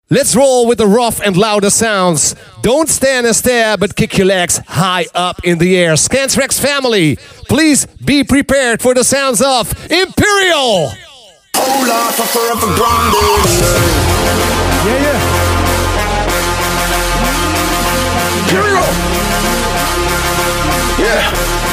Let's roll with the rough and louder sounds. Don't stand and stare, but kick your legs high up in the air. Scantrax family, please be prepared for the sounds of Imperial. Hold on for forever grounded. Yeah. Imperial. Yeah.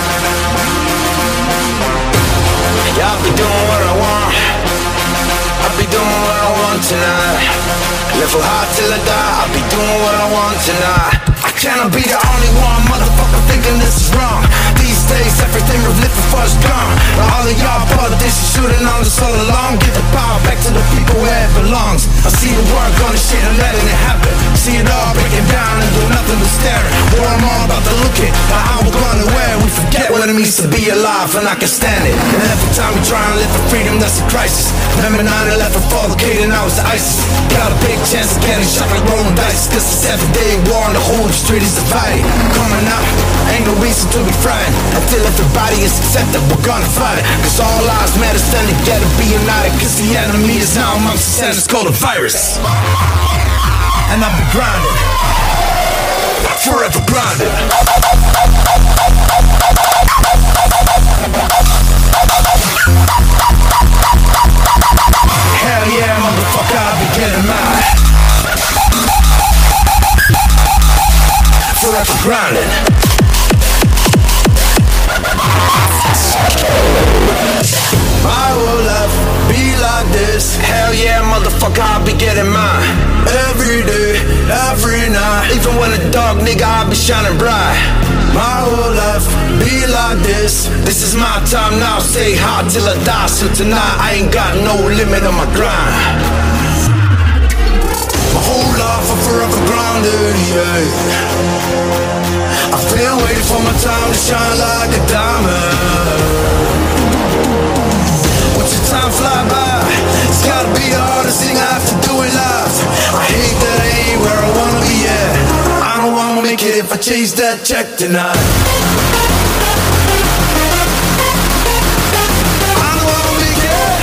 I'll be doing what I want. I'll be doing what I want tonight. Live hard till I die, I'll be doing what I want tonight. I cannot be the only one, motherfucker, thinking this is wrong. These days, everything we've lived before is gone. Now all of y'all politicians shooting on us all along. Give the power back to the people where it belongs. I see the world going to shit and letting it happen. See it all breaking down and do nothing but staring. War, I'm all about to look it, but how we're going to wear. We forget what it means to be alive, and I can stand it. And every time we try and live for freedom, that's a crisis. Remember 9/11 for the kid and I was ISIS. Got a big chance of getting shot like rolling dice. Cause it's everyday war and the whole street is divided. Coming out, ain't no reason to be frightened. Until everybody is accepted, we're gonna fight it. Cause all lives matter, stand together, be united. Cause the enemy is now amongst us and it's called a virus. And I've been grinding, forever grinding. Hell yeah, motherfucker, I'll be getting mine. Forever grinding. My whole life be like this. Hell yeah, motherfucker, I'll be getting mine. Every day, every night. Even when the dark, nigga, I'll be shining bright. My whole life be like this. This is my time now, stay hard till I die. So tonight I ain't got no limit on my grind. My whole life I'm forever grounded, yeah. I've been waiting for my time to shine like a diamond. Watch the time fly by. It's gotta be the hardest thing I have to do in life. I hate that I ain't where I wanna be at. I don't wanna make it if I chase that check tonight. I don't wanna make it,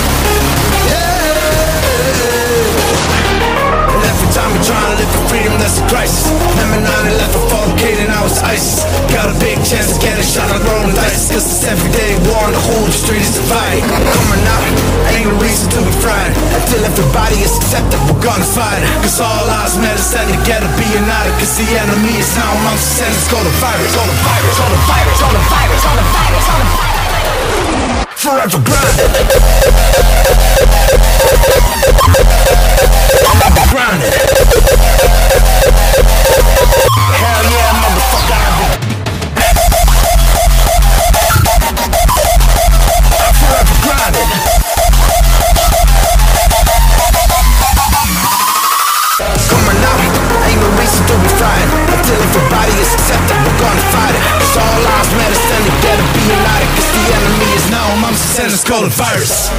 yeah. And every time we're trying to live for freedom, that's a crisis. Remember 9/11 for the kid and I was ISIS. Got a big chance of getting shot like rolling dice. Cause it's everyday war and the whole street is divided. Coming out, ain't no reason to be frightened. Until everybody is accepted, we're gonna fight it. Cause all lives matter, stand together, be united. Cause the enemy is now amongst us and it's called a virus. On a virus, on a virus, on a virus, on a virus, on a virus. Forever grinding. I'm grinding. Hell yeah, motherfucker. Forever grinding. Coming out, ain't no reason to be frightened. Until everybody is accepted, we're gonna fight it. Cause all lives matter, stand together, be united. Cause the enemy is now amongst us and it's called a virus.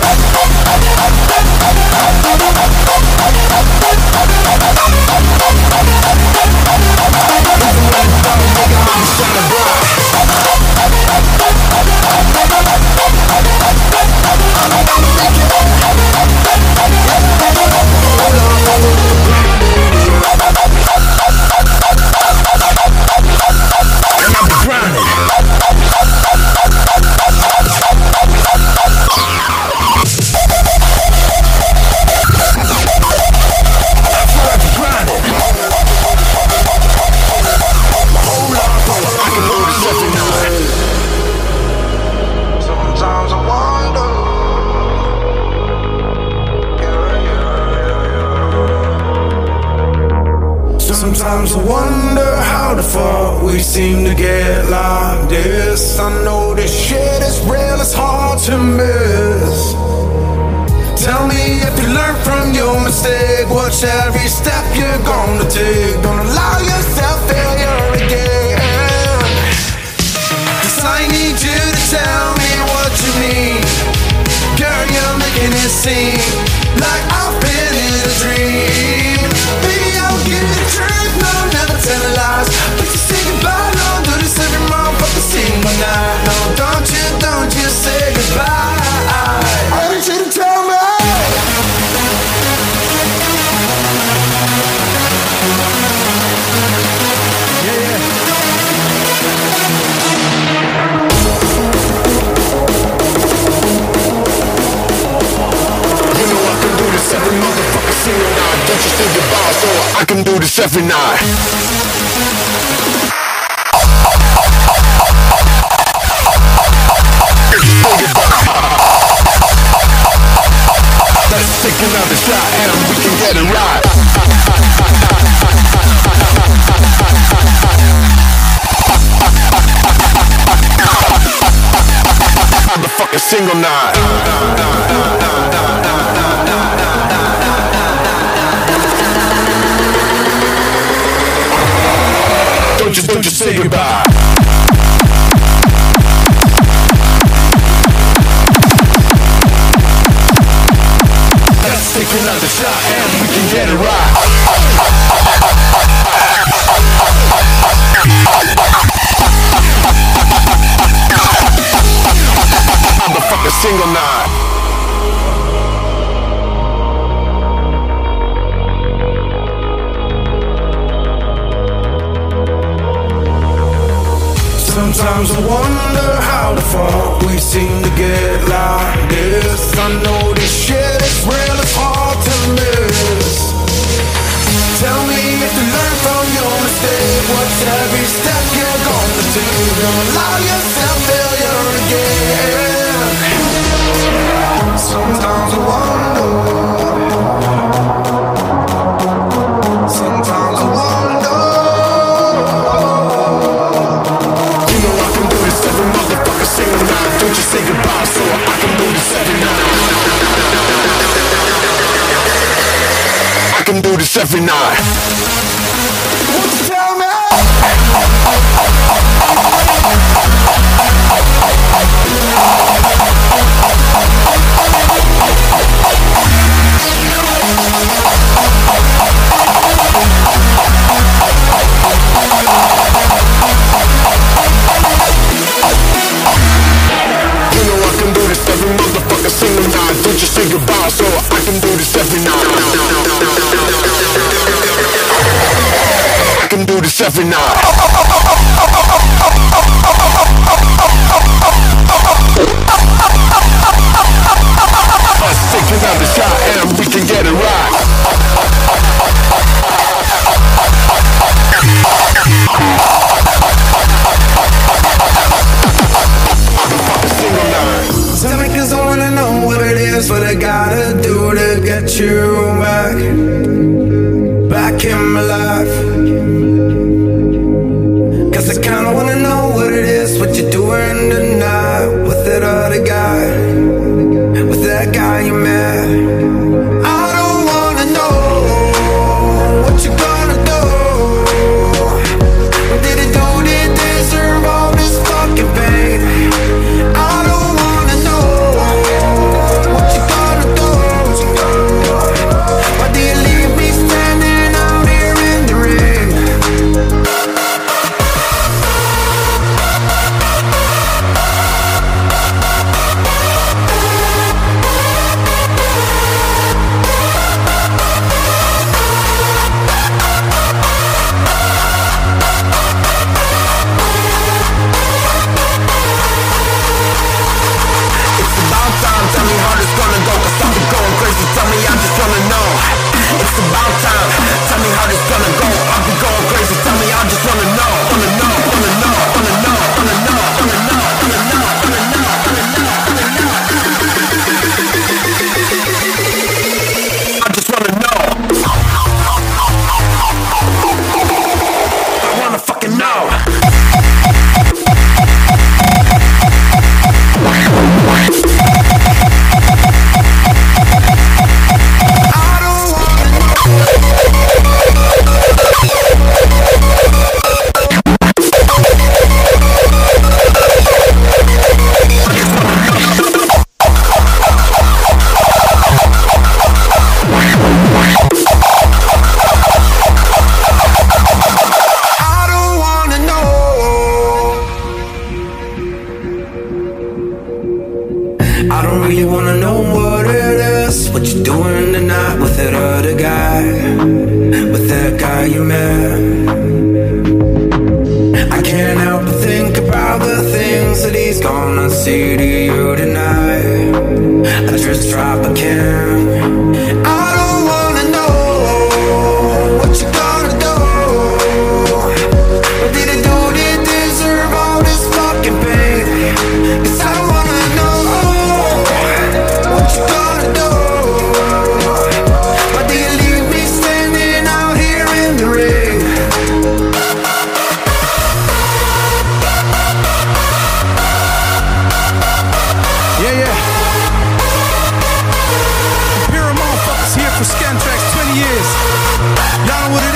Sometimes I wonder how the fuck we seem to get like this. I know this shit is real, it's hard to miss. Tell me if you learn from your mistake. Watch every step you're gonna take. Don't allow yourself failure again. Cause I need you to tell me what you mean. Girl, you're making it seem like I've been in a dream. Baby, I'll give you the truth, no, never tell lies. But you say goodbye, no, do this every motherfucking single night. No, don't you say goodbye. I need you to tell me. don't you say goodbye so I can do this every night. Let's take another shot and we can get it right. Motherfucking single night. Don't you say goodbye. Let's take another shot and we can get it right. Motherfucking single night. Sometimes I wonder how the fuck we seem to get like this. I know this shit is real, it's hard to miss. Tell me if you learn from your mistake, what's every step you're gonna take? Don't allow yourself failure again. Sometimes I wonder. Sometimes I wonder. Single night, don't you say goodbye so I can do this every night. I can do this every night. Won't you tell me? Every motherfucker single night, don't you say goodbye so I can do this every night. I can do this every night. Let's take another shot and we can get it right. Tell me 'cause I wanna know what it is, what I gotta do to get you back in my life. 'Cause I kinda wanna know what it is, what you're doing tonight with that other guy, with that guy you met. I don't wanna know what you're gonna do. What did it do? Did they deserve all this fucking pain? I don't wanna know what you gonna do. Why do you leave me standing out here in the rain? Tell me how this gonna go, 'cause I've been going crazy. Tell me, I just wanna know. It's about time. Tell me how this gonna go. I've been going crazy. Tell me, I just wanna know. Wanna know, wanna know, wanna know, wanna know, wanna know, wanna know, wanna know, wanna know, wanna know. I just wanna know. I wanna fucking know. I don't really wanna know what it is, what you're doing tonight with that other guy, with that guy you met. I can't help but think about the things that he's gonna say to you tonight. I just drop a can. I don't wanna know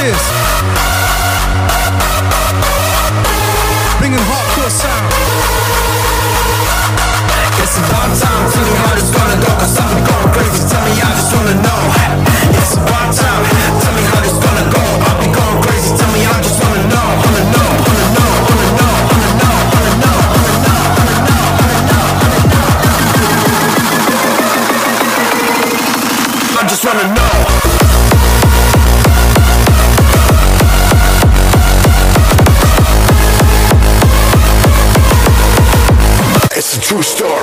years. Bringing hardcore sound. It's about time, tell me how it's gonna go, cause I'm going crazy, tell me I just wanna know. It's about time, tell me how it's gonna go, I'll be going crazy, tell me I just wanna know, wanna know, wanna know, wanna know, wanna know, wanna know, wanna know, wanna know, wanna know. I just wanna know. It's a true story.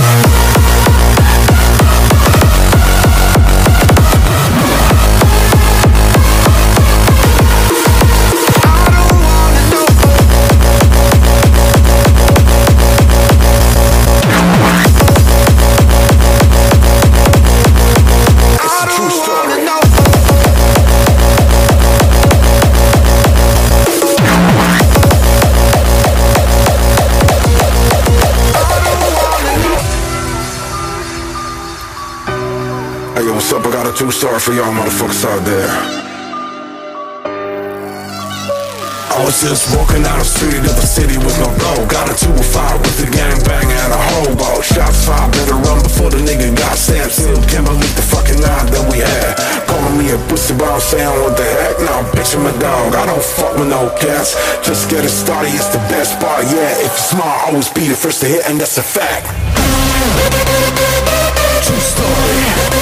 Hey, yo, what's up? I got a true story for y'all motherfuckers out there. I was just walking down the street of the city with no blow. Got into a fight with the gangbang and a hobo. Shots fired, better run before the nigga got stabbed. Still can't believe the fucking night that we had. Calling me a pussy, but I'm saying what the heck. Now bitch, I'm a dog, I don't fuck with no cats. Just get it started, it's the best part, yeah. If you're smart, always be the first to hit, and that's a fact. True story.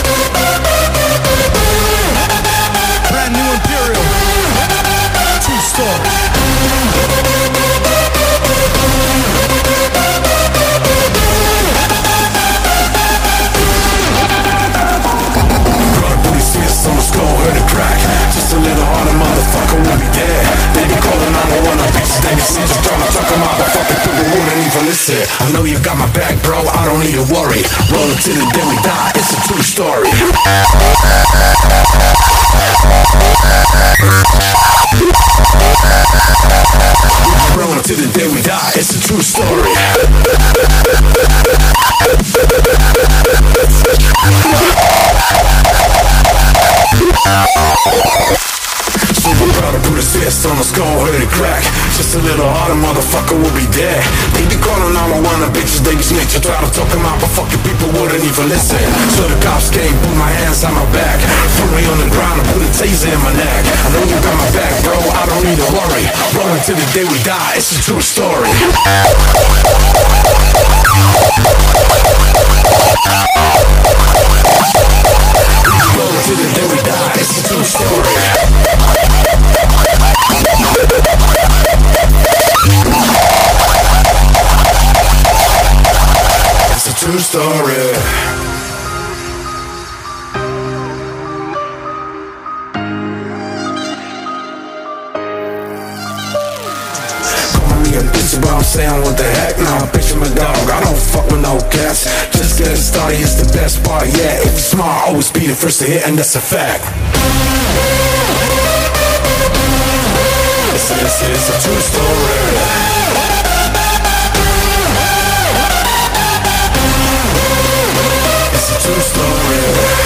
Brand new Imperial. True story. Drug police, someone's skull heard a crack. Just a little harder, motherfucker will be dead. They be calling 911, bitches, they be sitting trying to talk about the fucking people wouldn't even listen. I know you got my back, bro, I don't need to worry. Roll till the day we die, it's a true story. Roll till the day we die, it's a true story. Super proud to put his fist on the skull, heard it crack. Just a little harder, motherfucker will be dead. They be calling 911, bitches, they be snitching. Try to talk them out, but fucking people wouldn't even listen. So the cops came, put my hands on my back, put me on the ground and put a taser in my neck. I know you got my back, bro, I don't need to worry. Rolling till the day we die, it's a true story. Rolling till the day we die, it's a true story. It's a true story. But I'm saying what the heck, now I'm bitch, I'm a dog, I don't fuck with no cats. Just get it started, it's the best part, yeah. If you're smart, always be the first to hit, and that's a fact. It's a true story. It's a true story.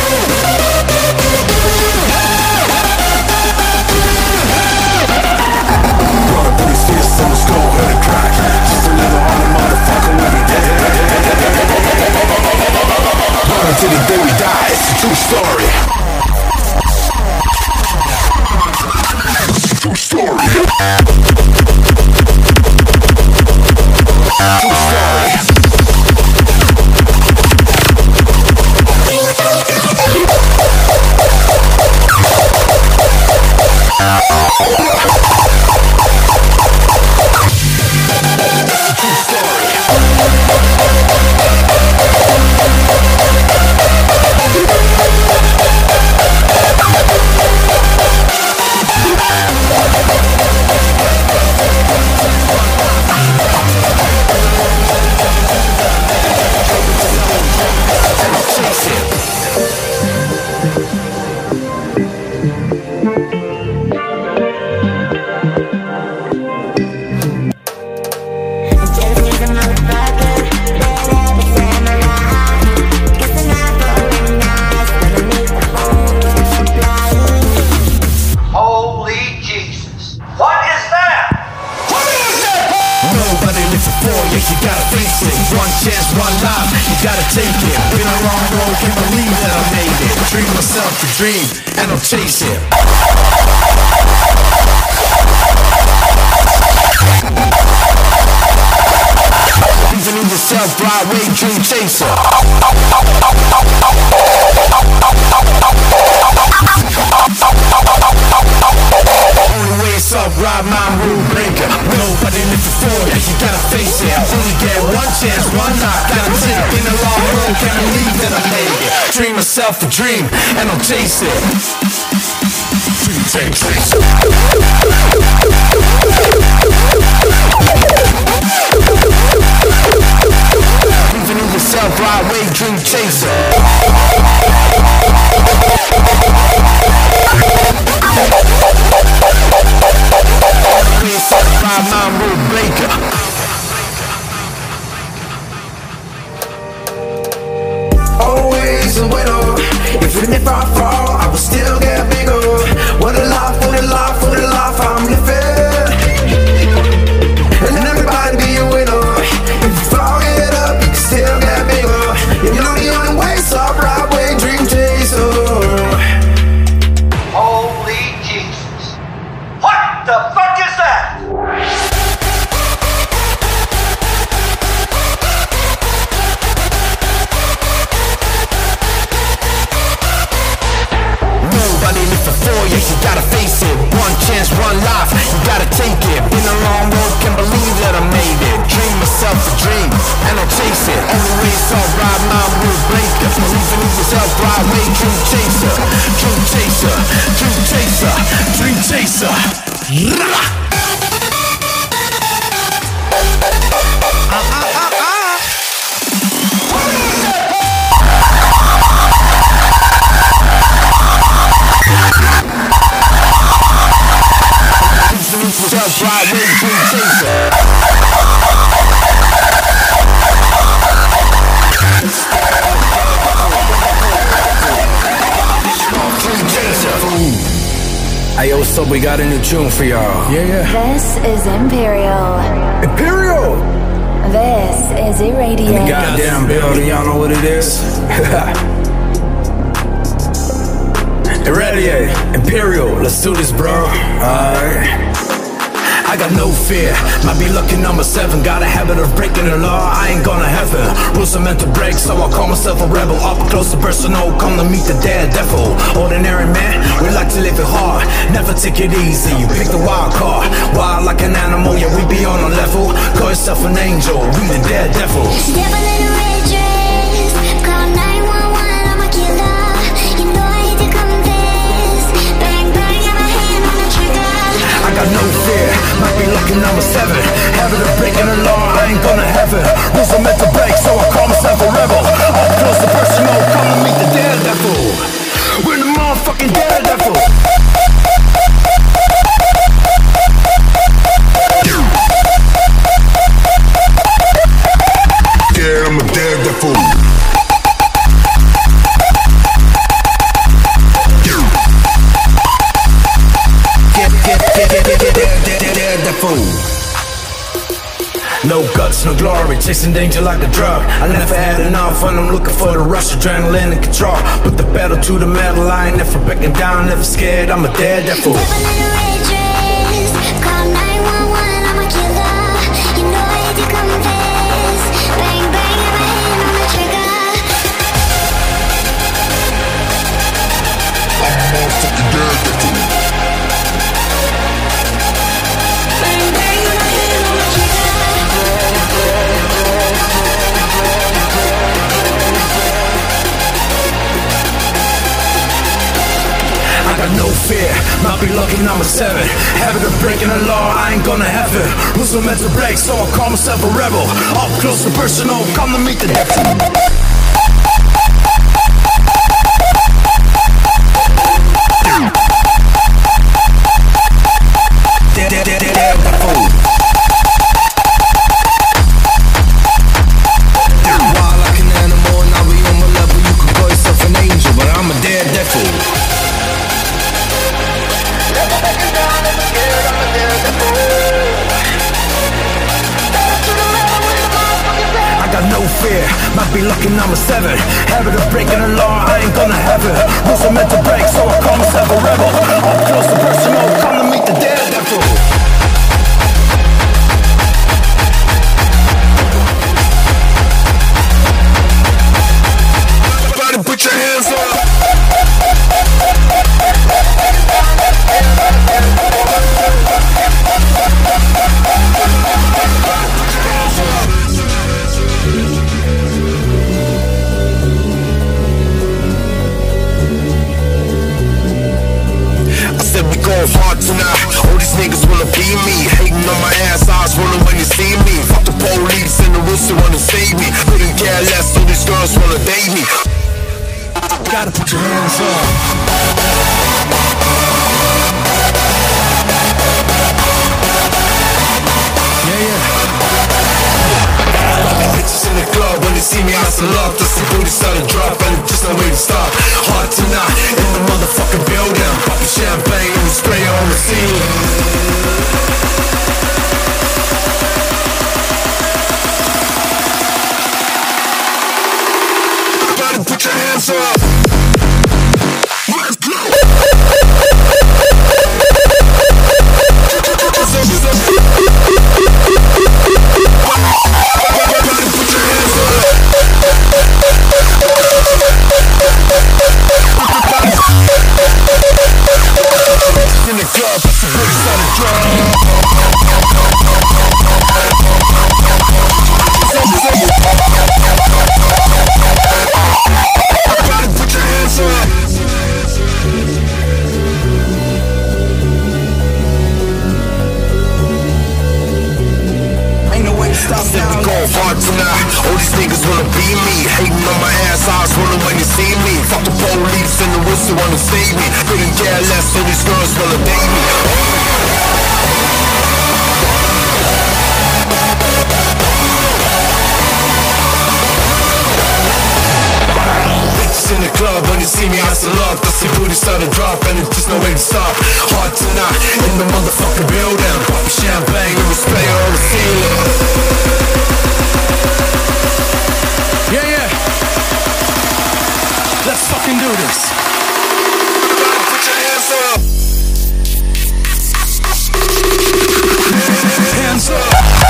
Someone's skull heard a crack. Just a little harder, motherfucker will be dead. Run until the day we die, it's a true story. True story. True story. Holy gotta take it. Been a long road, can't believe that I made it. Dream myself a dream, and I'll chase it. Even in yourself, Broadway dream chaser. Only way it's up, ride my rule breaker. Nobody live before you, you gotta face it. Only get one chance, one night, gotta take. Been a long road, can't believe that I made it. Dream myself a dream, and I'll chase it. Dream chaser. Even in yourself, Broadway dream chaser. Always a winner. Even if I fall, I will still get bigger. What a life, what a life, what a life I'm living. And everybody be a winner. If you fall, get up, you can still get bigger. You know the only way's up, right way, dream chaser. Holy Jesus. What the fuck is that? Nobody live for you, you gotta face it. One chance, one life, you gotta take it. Been a long road, can't believe that I made it. Dream myself a dream, and I'll chase it. Only way it's all right, my rule breaker. Believing in yourself, Broadway dream chaser. Dream chaser, dream chaser, dream chaser. Broadway dream chaser. Hey, yo, what's up? We got a new tune for y'all. Yeah. This is Imperial. Imperial! This is Irradiate. In the goddamn building, y'all know what it is? Irradiate, Imperial, let's do this, bro. Alright. I got no fear, might be lucky number 7. Got a habit of breaking the law, I ain't gonna heaven. Rules are meant to break, so I call myself a rebel. Up close and personal, come to meet the daredevil. Ordinary man, we like to live it hard. Never take it easy, you pick the wild card. Wild like an animal, yeah, we be on a level. Call yourself an angel, we the daredevil. Devil in a red dress, call 911, I'm a killer. You know I hate to confess. Bang, bang, got my hand on the trigger. I got no fear, might be lucky number 7. Habit of breaking the law, I ain't gonna heaven. Rules are meant to break, so I call myself a rebel. Up close and personal, come to meet the daredevil. We're the motherfucking daredevil. Yeah, I'm a daredevil. No guts, no glory, chasing danger like a drug. I never had enough fun, I'm looking for the rush, adrenaline and control. Put the pedal to the metal, I ain't never backing down, never scared, I'm a daredevil. Devil in a red dress, call 911, I'm a killer. You know I hate to confess. Bang, bang, got my hand on the trigger. I'm a motherfucking daredevil. Bang, bang, got my hand on the trigger. I got no fear, might be lucky number 7. Habit of breaking the law, I ain't gonna heaven. Rules are meant to break, so I call myself a rebel. Up close and personal, come to meet the devil. Wild like an animal, and I'll be on my level. You can call yourself an angel, but I'm a daredevil. I got got no fear. Might be lucky number 7. Habit of breaking the law, I ain't gonna have it. Rules are meant to break, so I call myself a rebel. Up close and personal, come to meet the daredevil. Everybody put your hands up. We go hard tonight. All these niggas wanna be me. Hating on my ass, eyes rolling when you see me. Fuck the police and the rules who wanna save me. Couldn't care less, all these girls wanna date me. Gotta put your hands up. Bitches in the club when they see me, I some love. That's the booty start to drop and just no way to stop. Hard tonight in the motherfucking building. Popping champagne and spray on the ceiling. Everybody put your hands up. Let's go. In the club, that's the booty started drum. Everybody put your hands up. Ain't no way to stop now. We go hard tonight. All these niggas wanna be me. Hating on my ass, eyes rolling when you see me. Fuck the police and the rules who wanna save me. Couldn't care less, all these girls wanna date me. Bitches in the club when you see me, I still love. That's the booty start to drop and it's just no way to stop. Hard tonight in the motherfucking building. Pop champagne and we spray on the ceiling. Yeah, yeah. Let's fucking do this. Everybody put your hands up. Hands up.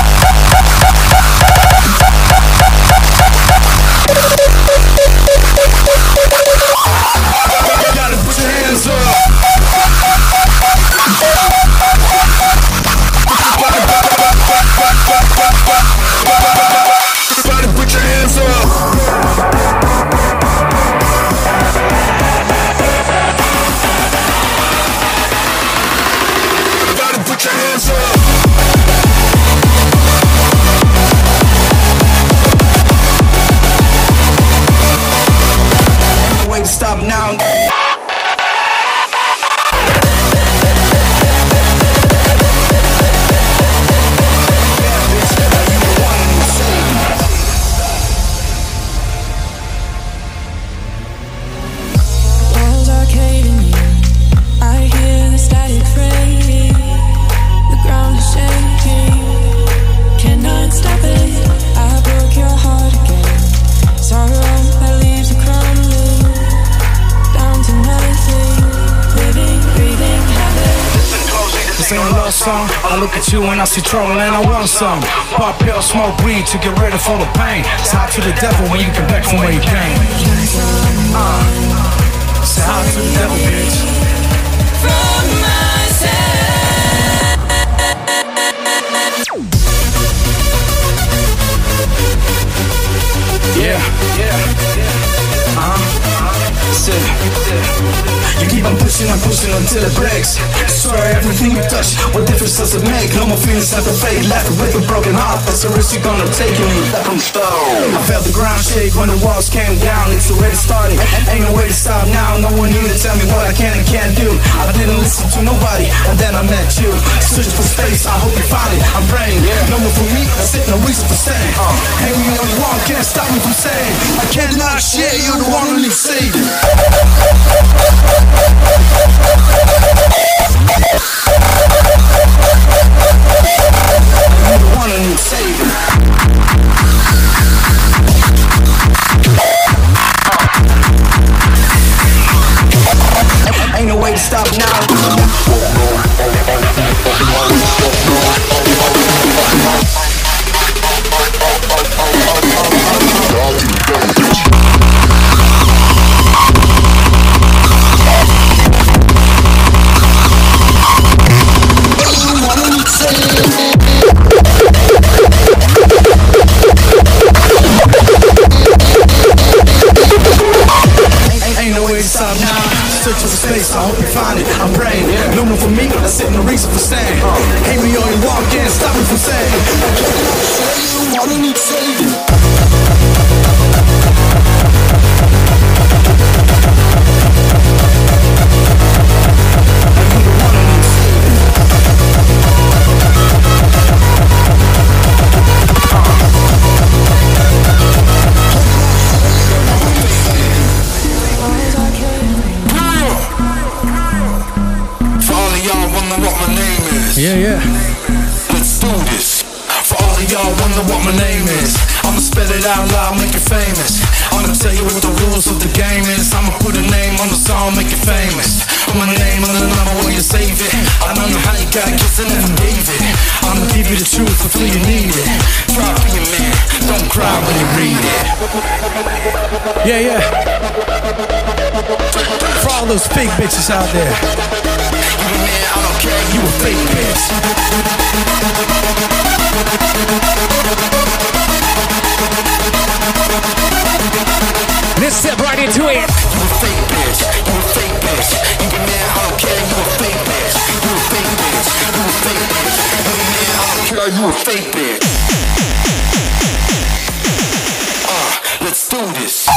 Gotta put your hands up. Everybody put your hands up. Everybody put your hands up. Ain't no way to stop now. Walls are caving in. I hear the static fading. The ground is shaking. Cannot stop it. I broke your heart again. Sorrow that leaves you crumbling down to nothing. Living, breathing, heaven. This ain't a love song. I look at you and I see trouble and I want some. Pop pill, smoke weed to get ready for the pain. Say hi to the devil when you come back from where you came. Say hi to the devil, bitch. From myself. Yeah, yeah, That's it. You keep on pushing until it breaks. Destroy everything you touch. What difference does it make? No more feelings left to fake. Left with a broken heart. That's the risk you're gonna take. You need that from stone. I felt the ground shake when the walls came down. It's already started. Ain't no way to stop now. No one here to tell me what I can and can't do. I didn't listen to nobody, and then I met you. Searching for space, I hope you find it. I'm praying. No more for me. That's it. No reason for staying. Hang me on the wall, can't stop me from saying I can't deny shit. You're the one who needs saving. You're the one who needs saving. coming for me, that's it, no reason for saying. Hate me on your walk, can't stop me from saying. Wanna need saving. Yeah. Let's do this. For all of y'all wonder what my name is, I'ma spell it out loud, make it famous. I'ma tell you what the rules of the game is. I'ma put a name on the song, make it famous. Put my name on the number when you save it. I don't know how you got kissing and gave it. I'ma give you the truth until you need it. Try to be a man, don't cry when you read it. Yeah. For all those fake bitches out there. Man, I don't care, you a fake bitch. Let's step right into it. You a fake bitch, you a fake bitch. You be mad, I don't care, you a fake bitch. You a fake bitch, you a fake bitch. You be mad, I don't care, you a fake bitch. Let's do this.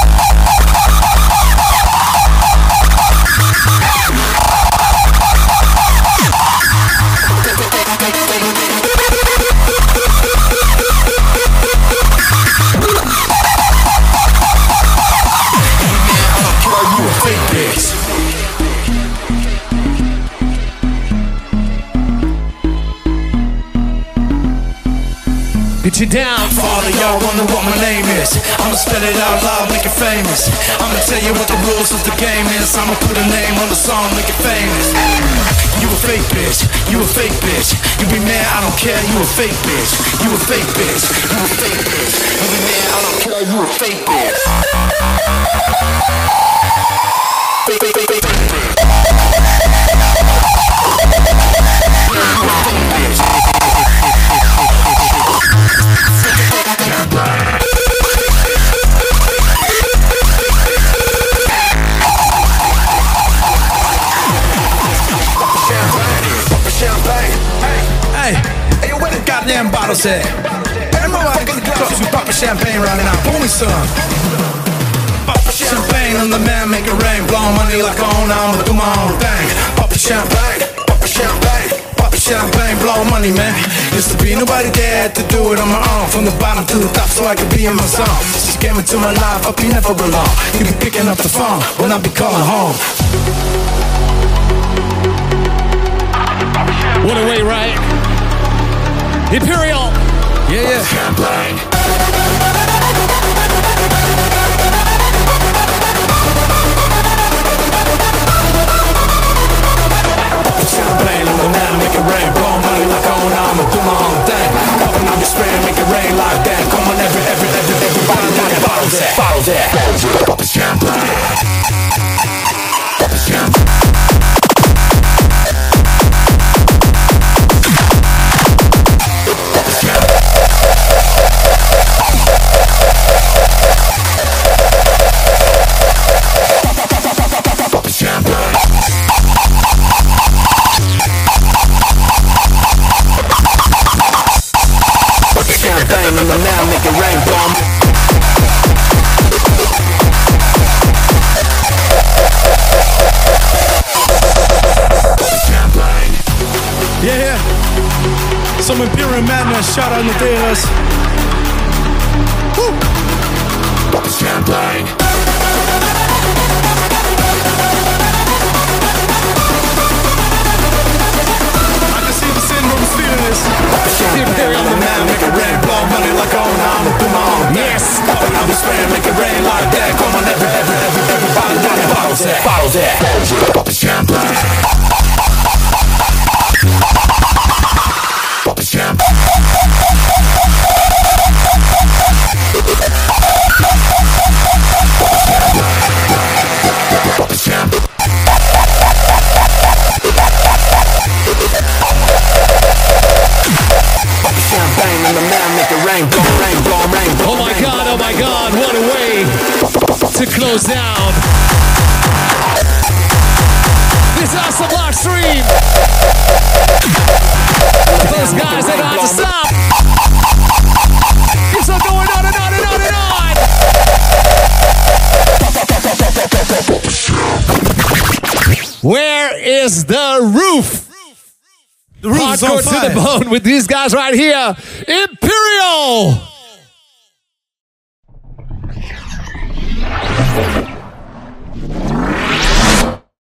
Get you down. For all of y'all wonder what my name is, I'ma spell it out loud, make it famous. I'ma tell you what the rules of the game is. I'ma put a name on the song, make it famous. You a fake bitch, you a fake bitch. You be mad, I don't care, you a fake bitch. You a fake bitch, you a fake bitch. You be mad, I don't care, you a fake bitch. Fake, fake, fake, fake, fake. You a fake bitch. Hey, where the goddamn bottles at? Everybody get the cups, we poppin' champagne right now. Pour me some. Pop champagne on the man, make it rain. Blow money like on, I'ma do my own thing. Pop champagne, pop champagne. Pop champagne, blow money, man. Used to be nobody there to do it on my own. From the bottom to the top so I could be in my zone. Since you came into my life, I'll be never alone. You be picking up the phone when I be calling home. What a way, right? Imperial. Yeah. Champagne. Champagne on the man, make it rain. Blow money like on, I'ma do my own thing. Popping on the spray, make it rain like that. Come on, everybody, got that bottles at. Bottles at. Pop champagne. Pop champagne. Champagne on the now, make it rain, bomb. Yeah. Some Imperial Madness, shout out Naderas. Pop champagne. I can see the syndrome's feeling this. Champagne on the now, make it rain, blow money like on, I'ma do my own. Yes. Popping on the spray, make it rain like that. Come on, everybody, got that bottles at. Bottles at. Pop champagne. Pop champagne. Pop champagne. Champagne and the man make it rain, blow rain, blow rain, blow Oh my God, what a way to close down this across the bloodstream. Those guys that don't have to stop. Keeps on going on and on and on and on. Where is the roof? The roof's on Hardcore to the fire. bone with these guys right here. Imperial.